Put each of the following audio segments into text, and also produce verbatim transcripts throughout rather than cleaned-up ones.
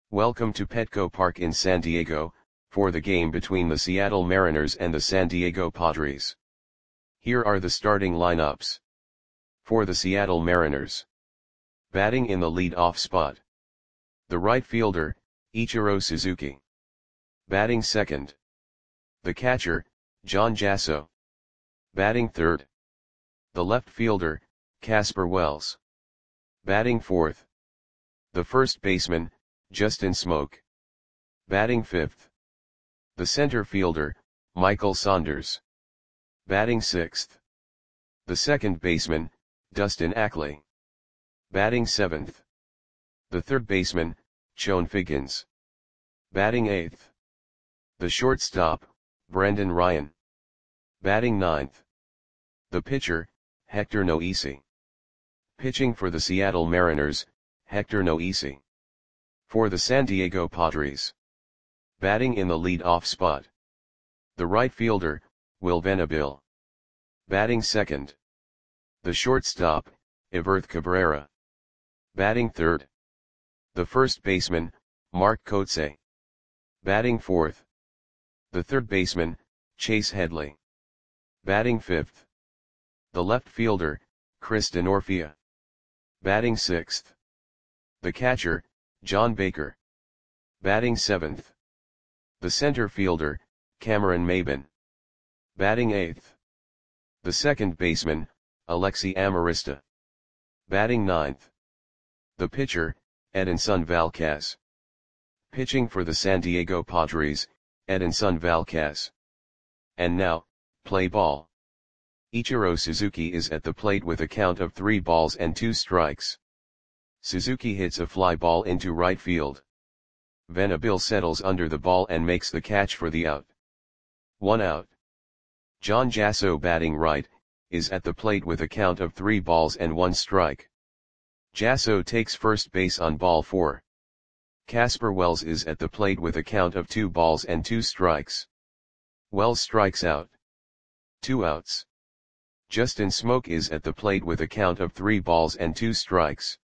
Welcome to Petco Park in San Diego, for the game between the Seattle Mariners and the San Diego Padres. Here are the starting lineups. For the Seattle Mariners. Batting in the lead-off spot. The right fielder, Ichiro Suzuki. Batting second. The catcher, John Jasso. Batting third. The left fielder, Casper Wells. Batting fourth. The first baseman, Justin Smoak. Batting fifth. The center fielder, Michael Saunders. Batting sixth. The second baseman, Dustin Ackley. Batting seventh. The third baseman, Chone Figgins. Batting eighth. The shortstop, Brendan Ryan. Batting ninth. The pitcher, Hector Noesi. Pitching for the Seattle Mariners, Hector Noesi. For the San Diego Padres. Batting in the lead-off spot. The right fielder, Will Venable. Batting second. The shortstop, Everth Cabrera. Batting third. The first baseman, Mark Kotsay. Batting fourth. The third baseman, Chase Headley. Batting fifth. The left fielder, Chris Denorfia. Batting sixth. The catcher, John Baker. Batting seventh. The center fielder, Cameron Maybin. Batting eighth. The second baseman, Alexi Amarista. Batting ninth. The pitcher, Edinson Valquez. Pitching for the San Diego Padres, Edinson Valquez. And now, play ball. Ichiro Suzuki is at the plate with a count of three balls and two strikes. Suzuki hits a fly ball into right field. Venable settles under the ball and makes the catch for the out. One out. John Jasso, batting right, is at the plate with a count of three balls and one strike. Jasso takes first base on ball four. Casper Wells is at the plate with a count of two balls and two strikes. Wells strikes out. Two outs. Justin Smoak is at the plate with a count of three balls and two strikes.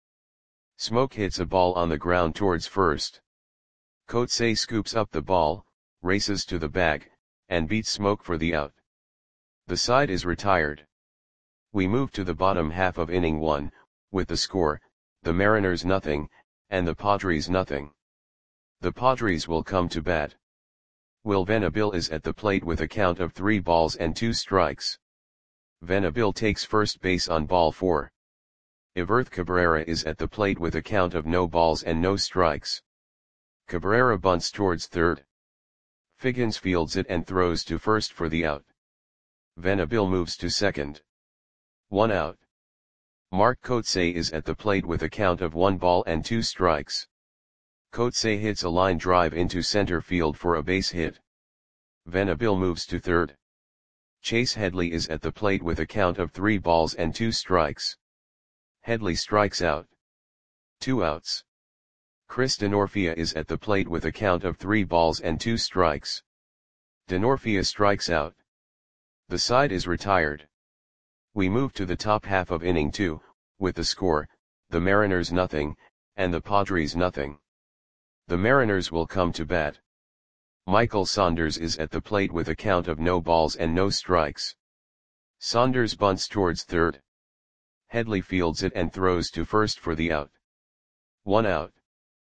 Smoak hits a ball on the ground towards first. Kotsay scoops up the ball, races to the bag, and beats Smoak for the out. The side is retired. We move to the bottom half of inning one, with the score, the Mariners nothing, and the Padres nothing. The Padres will come to bat. Will Venable is at the plate with a count of three balls and two strikes. Venable takes first base on ball four. Everth Cabrera is at the plate with a count of no balls and no strikes. Cabrera bunts towards third. Figgins fields it and throws to first for the out. Venable moves to second. One out. Mark Kotsay is at the plate with a count of one ball and two strikes. Kotsay hits a line drive into center field for a base hit. Venable moves to third. Chase Headley is at the plate with a count of three balls and two strikes. Headley strikes out. Two outs. Chris Denorfia is at the plate with a count of three balls and two strikes. Denorfia strikes out. The side is retired. We move to the top half of inning two, with the score, the Mariners nothing, and the Padres nothing. The Mariners will come to bat. Michael Saunders is at the plate with a count of no balls and no strikes. Saunders bunts towards third. Headley fields it and throws to first for the out. One out.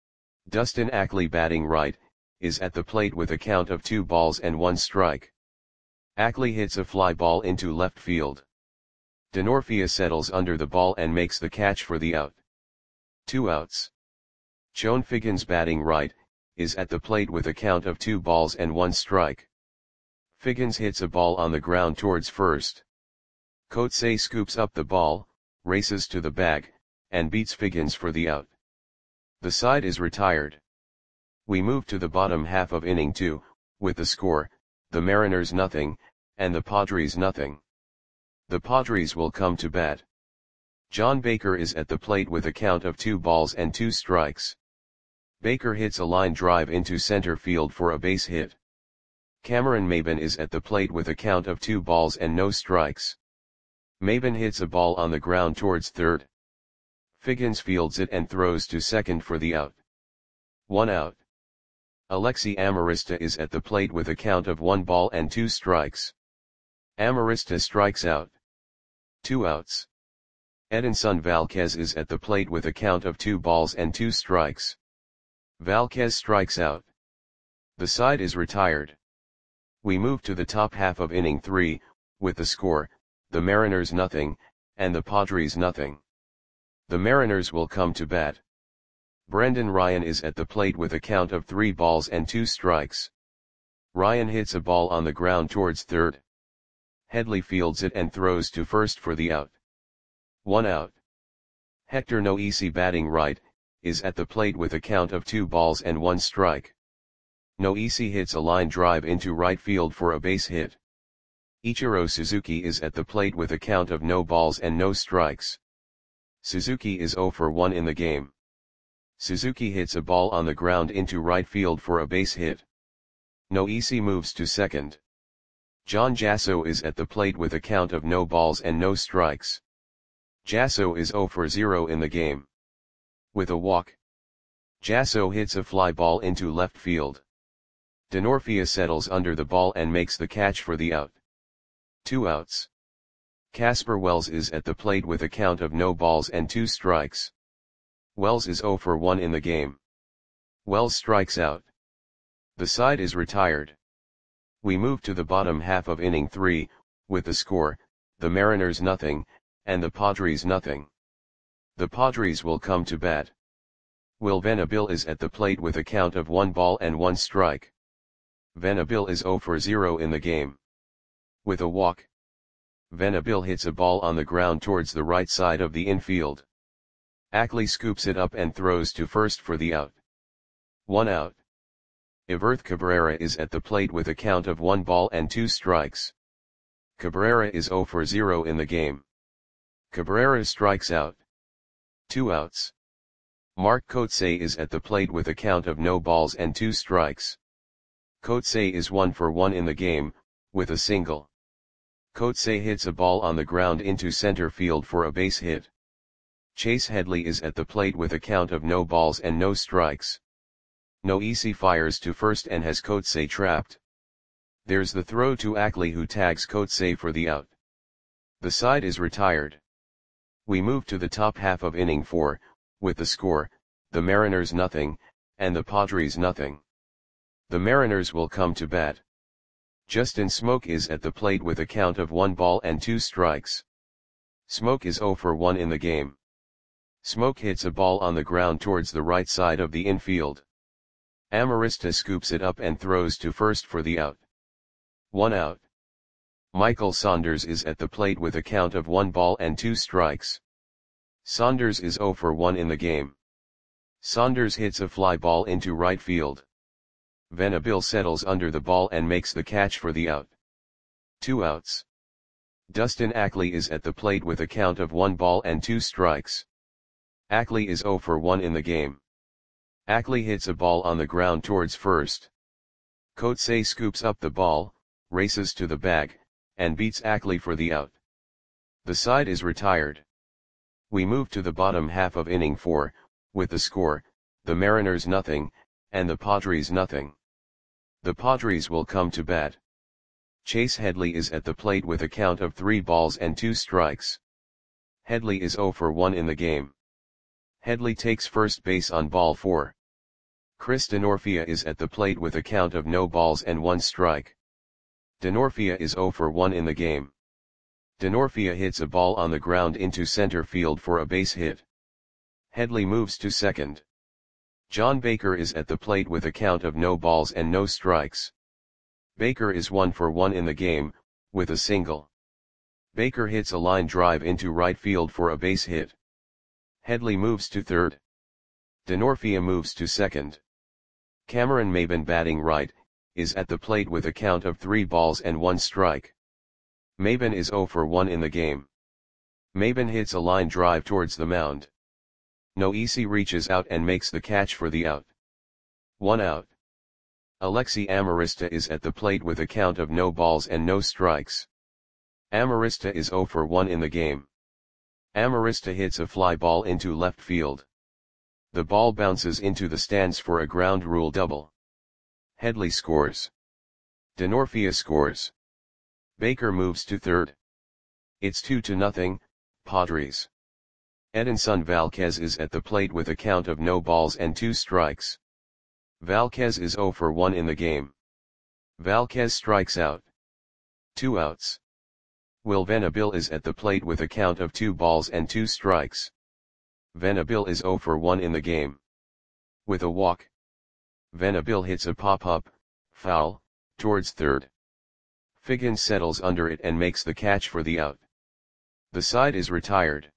Dustin Ackley, batting right, is at the plate with a count of two balls and one strike. Ackley hits a fly ball into left field. Denorfia settles under the ball and makes the catch for the out. Two outs. Chone Figgins, batting right, is at the plate with a count of two balls and one strike. Figgins hits a ball on the ground towards first. Kotsay scoops up the ball, races to the bag, and beats Figgins for the out. The side is retired. We move to the bottom half of inning two, with the score, the Mariners nothing, and the Padres nothing. The Padres will come to bat. John Baker is at the plate with a count of two balls and two strikes. Baker hits a line drive into center field for a base hit. Cameron Maybin is at the plate with a count of two balls and no strikes. Maybin hits a ball on the ground towards third. Figgins fields it and throws to second for the out. One out. Alexi Amarista is at the plate with a count of one ball and two strikes. Amarista strikes out. Two outs. Edinson Valquez is at the plate with a count of two balls and two strikes. Valquez strikes out. The side is retired. We move to the top half of inning three, with the score, the Mariners nothing, and the Padres nothing. The Mariners will come to bat. Brendan Ryan is at the plate with a count of three balls and two strikes. Ryan hits a ball on the ground towards third. Headley fields it and throws to first for the out. One out. Hector Noesi, batting right, is at the plate with a count of two balls and one strike. Noesi hits a line drive into right field for a base hit. Ichiro Suzuki is at the plate with a count of no balls and no strikes. Suzuki is zero for one in the game. Suzuki hits a ball on the ground into right field for a base hit. Noesi moves to second. John Jasso is at the plate with a count of no balls and no strikes. Jasso is zero for zero in the game. With a walk, Jasso hits a fly ball into left field. Denorfia settles under the ball and makes the catch for the out. Two outs. Casper Wells is at the plate with a count of no balls and two strikes. Wells is zero for one in the game. Wells strikes out. The side is retired. We move to the bottom half of inning three, with the score, the Mariners nothing, and the Padres nothing. The Padres will come to bat. Will Venable is at the plate with a count of one ball and one strike. Venable is zero for zero in the game. With a walk, Venable hits a ball on the ground towards the right side of the infield. Ackley scoops it up and throws to first for the out. One out. Iverth Cabrera is at the plate with a count of one ball and two strikes. Cabrera is zero for zero in the game. Cabrera strikes out. Two outs. Mark Kotsay is at the plate with a count of no balls and two strikes. Kotsay is one for one in the game, with a single. Kotsay hits a ball on the ground into center field for a base hit. Chase Headley is at the plate with a count of no balls and no strikes. Noesi fires to first and has Kotsay trapped. There's the throw to Ackley, who tags Kotsay for the out. The side is retired. We move to the top half of inning four, with the score, the Mariners nothing, and the Padres nothing. The Mariners will come to bat. Justin Smoke is at the plate with a count of one ball and two strikes. Smoke is zero for one in the game. Smoke hits a ball on the ground towards the right side of the infield. Amarista scoops it up and throws to first for the out. One out. Michael Saunders is at the plate with a count of one ball and two strikes. Saunders is zero for one in the game. Saunders hits a fly ball into right field. Venable settles under the ball and makes the catch for the out. Two outs. Dustin Ackley is at the plate with a count of one ball and two strikes. Ackley is zero for one in the game. Ackley hits a ball on the ground towards first. Kotsay scoops up the ball, races to the bag, and beats Ackley for the out. The side is retired. We move to the bottom half of inning four, with the score, the Mariners nothing, and the Padres nothing. The Padres will come to bat. Chase Headley is at the plate with a count of three balls and two strikes. Headley is zero for one in the game. Headley takes first base on ball four. Chris Denorfia is at the plate with a count of no balls and one strike. Denorfia is zero for one in the game. Denorfia hits a ball on the ground into center field for a base hit. Headley moves to second. John Baker is at the plate with a count of no balls and no strikes. Baker is one for one in the game, with a single. Baker hits a line drive into right field for a base hit. Headley moves to third. Denorfia moves to second. Cameron Maybin, batting right, is at the plate with a count of three balls and one strike. Maybin is zero for one in the game. Maybin hits a line drive towards the mound. Noesi reaches out and makes the catch for the out. One out. Alexi Amarista is at the plate with a count of no balls and no strikes. Amarista is zero for one in the game. Amarista hits a fly ball into left field. The ball bounces into the stands for a ground rule double. Headley scores. Denorfia scores. Baker moves to third. It's two to nothing, Padres. Edinson Valquez is at the plate with a count of no balls and two strikes. Valquez is zero for one in the game. Valquez strikes out. Two outs. Will Venabil is at the plate with a count of two balls and two strikes. Venabil is zero for one in the game. With a walk. Venabil hits a pop-up, foul, towards third. Figgins settles under it and makes the catch for the out. The side is retired.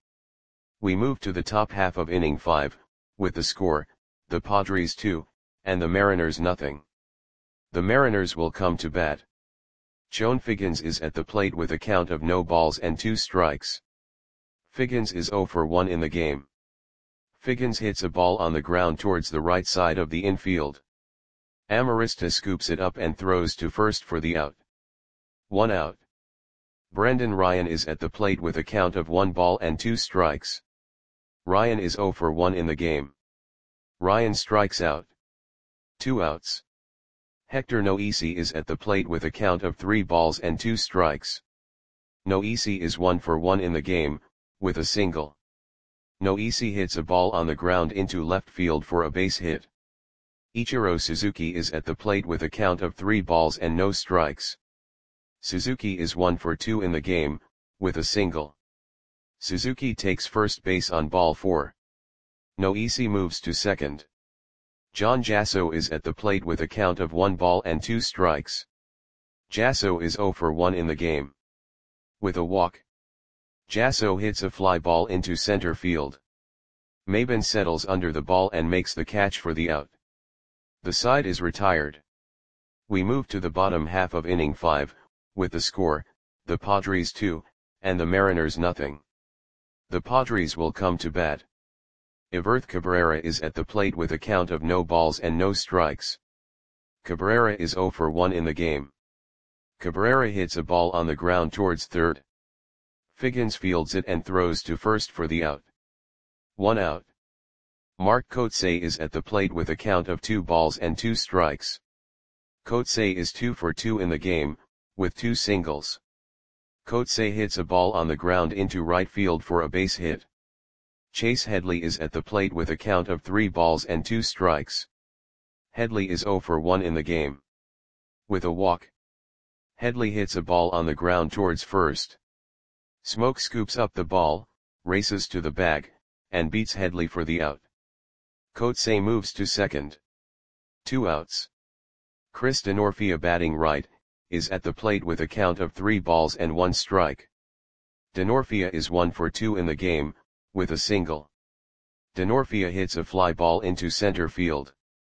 We move to the top half of inning five, with the score, the Padres two, and the Mariners nothing. The Mariners will come to bat. Chone Figgins is at the plate with a count of no balls and two strikes. Figgins is zero for one in the game. Figgins hits a ball on the ground towards the right side of the infield. Amarista scoops it up and throws to first for the out. One out. Brendan Ryan is at the plate with a count of one ball and two strikes. Ryan is zero for one in the game. Ryan strikes out. Two outs. Hector Noesi is at the plate with a count of three balls and two strikes. Noesi is one for one in the game, with a single. Noesi hits a ball on the ground into left field for a base hit. Ichiro Suzuki is at the plate with a count of three balls and no strikes. Suzuki is one for two in the game, with a single. Suzuki takes first base on ball four. Noesi moves to second. John Jasso is at the plate with a count of one ball and two strikes. Jasso is zero for one in the game. With a walk. Jasso hits a fly ball into center field. Maben settles under the ball and makes the catch for the out. The side is retired. We move to the bottom half of inning five, with the score, the Padres two, and the Mariners nothing. The Padres will come to bat. Everth Cabrera is at the plate with a count of no balls and no strikes. Cabrera is zero for one in the game. Cabrera hits a ball on the ground towards third. Figgins fields it and throws to first for the out. One out. Mark Kotsay is at the plate with a count of two balls and two strikes. Kotsay is two for two in the game, with two singles. Kotsay hits a ball on the ground into right field for a base hit. Chase Headley is at the plate with a count of three balls and two strikes. Headley is zero for one in the game. With a walk. Headley hits a ball on the ground towards first. Smoke scoops up the ball, races to the bag, and beats Headley for the out. Kotsay moves to second. Two outs. Chris Denorfia, batting right, is at the plate with a count of three balls and one strike. Denorfia is one for two in the game, with a single. Denorfia hits a fly ball into center field.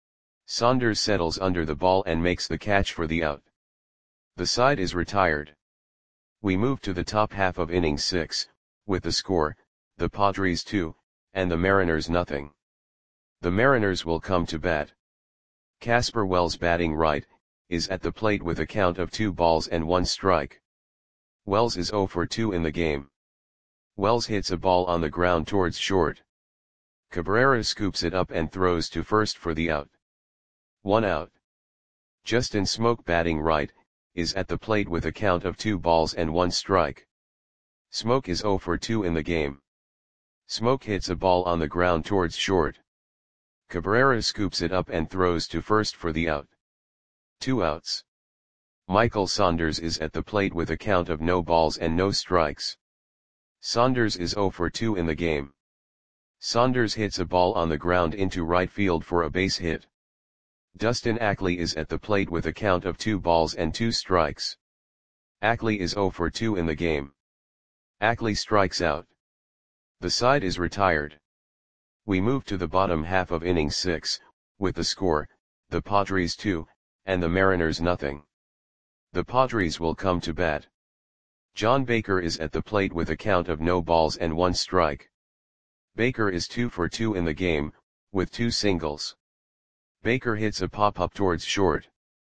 Saunders settles under the ball and makes the catch for the out. The side is retired. We move to the top half of inning six, with the score, the Padres two, and the Mariners nothing. The Mariners will come to bat. Casper Wells, batting right, is at the plate with a count of two balls and one strike. Wells is zero for two in the game. Wells hits a ball on the ground towards short. Cabrera scoops it up and throws to first for the out. One out. Justin Smoke, batting right, is at the plate with a count of two balls and one strike. Smoke is zero for two in the game. Smoke hits a ball on the ground towards short. Cabrera scoops it up and throws to first for the out. Two outs. Michael Saunders is at the plate with a count of no balls and no strikes. Saunders is zero for two in the game. Saunders hits a ball on the ground into right field for a base hit. Dustin Ackley is at the plate with a count of two balls and two strikes. Ackley is zero for two in the game. Ackley strikes out. The side is retired. We move to the bottom half of inning six, with the score, the Padres two, and the Mariners nothing. The Padres will come to bat. John Baker is at the plate with a count of no balls and one strike. Baker is two for two in the game, with two singles. Baker hits a pop-up towards short.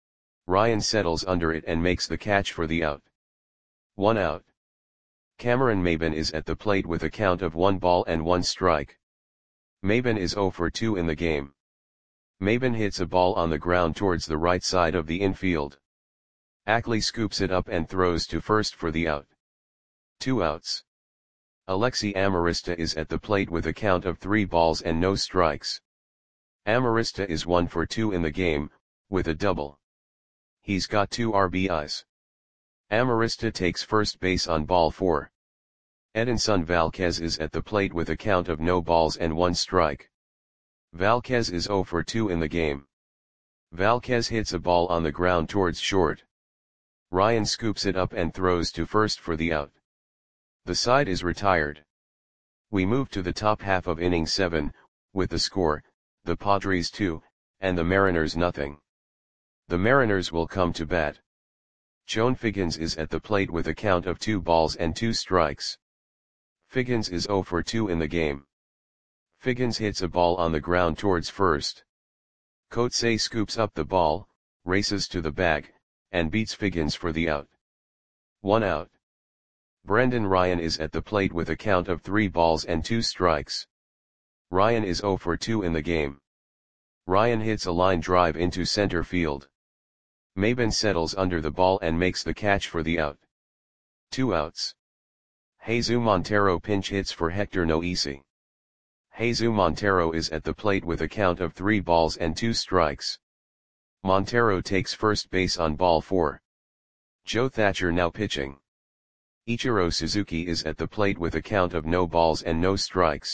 Ryan settles under it and makes the catch for the out. One out. Cameron Maben is at the plate with a count of one ball and one strike. Maben is zero for two in the game. Maben hits a ball on the ground towards the right side of the infield. Ackley scoops it up and throws to first for the out. Two outs. Alexi Amarista is at the plate with a count of three balls and no strikes. Amarista is one for two in the game, with a double. He's got two R B Is. Amarista takes first base on ball four. Edinson Valquez is at the plate with a count of no balls and one strike. Valquez is zero for two in the game. Valquez hits a ball on the ground towards short. Ryan scoops it up and throws to first for the out. The side is retired. We move to the top half of inning seven, with the score, the Padres two, and the Mariners nothing. The Mariners will come to bat. Joan Figgins is at the plate with a count of two balls and two strikes. Figgins is zero for two in the game. Figgins hits a ball on the ground towards first. Coetzee scoops up the ball, races to the bag, and beats Figgins for the out. One out. Brendan Ryan is at the plate with a count of three balls and two strikes. Ryan is zero for two in the game. Ryan hits a line drive into center field. Maben settles under the ball and makes the catch for the out. Two outs. Jesus Montero pinch hits for Hector Noesi. Jesus Montero is at the plate with a count of three balls and two strikes. Montero takes first base on ball four. Joe Thatcher now pitching. Ichiro Suzuki is at the plate with a count of no balls and no strikes.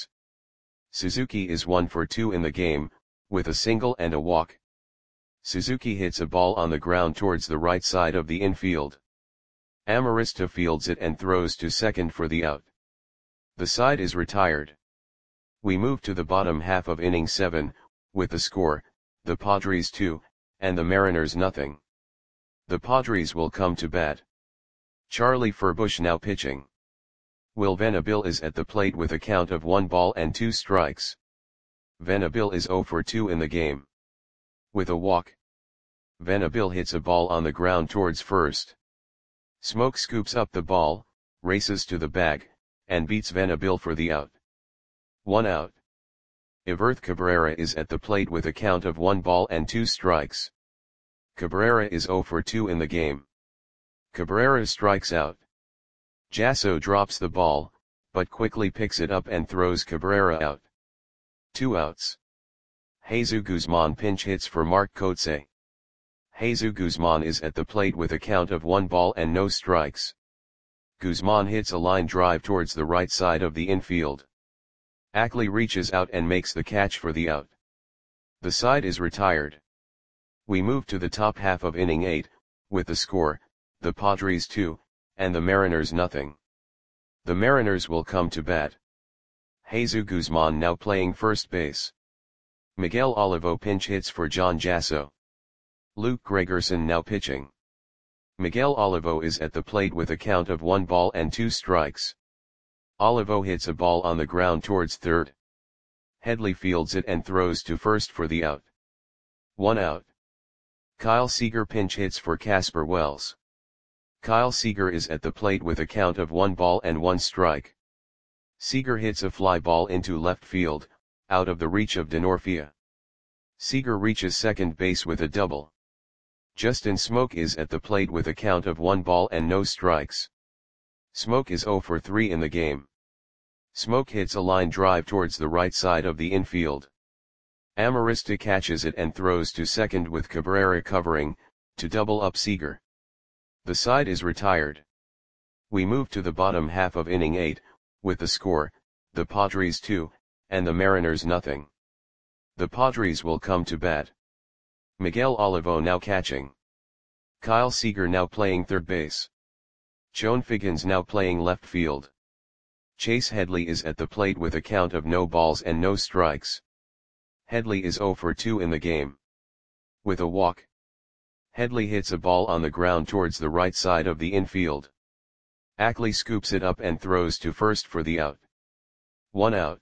Suzuki is one for two in the game, with a single and a walk. Suzuki hits a ball on the ground towards the right side of the infield. Amarista fields it and throws to second for the out. The side is retired. We move to the bottom half of inning seven, with the score, the Padres two, and the Mariners nothing. The Padres will come to bat. Charlie Furbush now pitching. Will Venable is at the plate with a count of one ball and two strikes. Venable is zero for two in the game. With a walk. Venable hits a ball on the ground towards first. Smoke scoops up the ball, races to the bag, and beats Venable for the out. One out. Iverth Cabrera is at the plate with a count of one ball and two strikes. Cabrera is zero for two in the game. Cabrera strikes out. Jasso drops the ball, but quickly picks it up and throws Cabrera out. Two outs. Jesus Guzman pinch hits for Mark Coetzee. Jesus Guzman is at the plate with a count of one ball and no strikes. Guzman hits a line drive towards the right side of the infield. Ackley reaches out and makes the catch for the out. The side is retired. We move to the top half of inning eight, with the score, the Padres two, and the Mariners nothing. The Mariners will come to bat. Jesus Guzman now playing first base. Miguel Olivo pinch hits for John Jasso. Luke Gregerson now pitching. Miguel Olivo is at the plate with a count of one ball and two strikes. Olivo hits a ball on the ground towards third. Headley fields it and throws to first for the out. One out. Kyle Seager pinch hits for Casper Wells. Kyle Seager is at the plate with a count of one ball and one strike. Seager hits a fly ball into left field, out of the reach of Denorfia. Seager reaches second base with a double. Justin Smoke is at the plate with a count of one ball and no strikes. Smoke is zero for three in the game. Smoke hits a line drive towards the right side of the infield. Amarista catches it and throws to second with Cabrera covering, to double up Seager. The side is retired. We move to the bottom half of inning eight, with the score, the Padres two, and the Mariners nothing. The Padres will come to bat. Miguel Olivo now catching. Kyle Seager now playing third base. Joan Figgins now playing left field. Chase Headley is at the plate with a count of no balls and no strikes. Headley is zero for two in the game. With a walk. Headley hits a ball on the ground towards the right side of the infield. Ackley scoops it up and throws to first for the out. One out.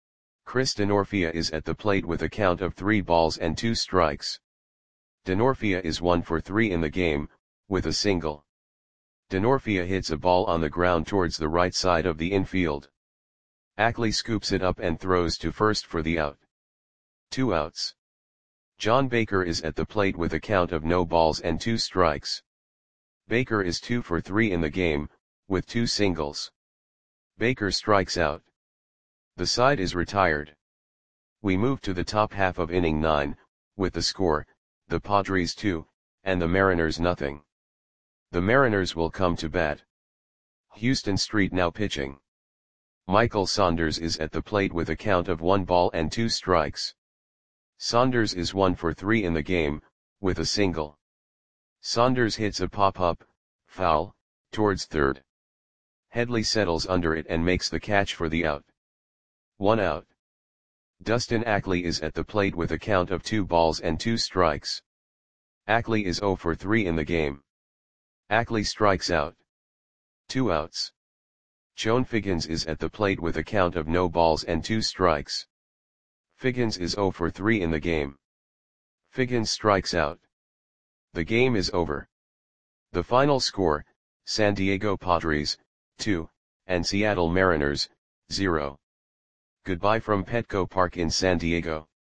Chris Denorfia is at the plate with a count of three balls and two strikes. Denorfia is one for three in the game, with a single. Denorfia hits a ball on the ground towards the right side of the infield. Ackley scoops it up and throws to first for the out. Two outs. John Baker is at the plate with a count of no balls and two strikes. Baker is two for three in the game, with two singles. Baker strikes out. The side is retired. We move to the top half of inning nine, with the score, the Padres two, and the Mariners nothing. The Mariners will come to bat. Houston Street now pitching. Michael Saunders is at the plate with a count of one ball and two strikes. Saunders is one for three in the game, with a single. Saunders hits a pop-up, foul, towards third. Headley settles under it and makes the catch for the out. One out. Dustin Ackley is at the plate with a count of two balls and two strikes. Ackley is zero for three in the game. Ackley strikes out. Two outs. Chone Figgins is at the plate with a count of no balls and two strikes. Figgins is zero for three in the game. Figgins strikes out. The game is over. The final score, San Diego Padres, two, and Seattle Mariners, zero. Goodbye from Petco Park in San Diego.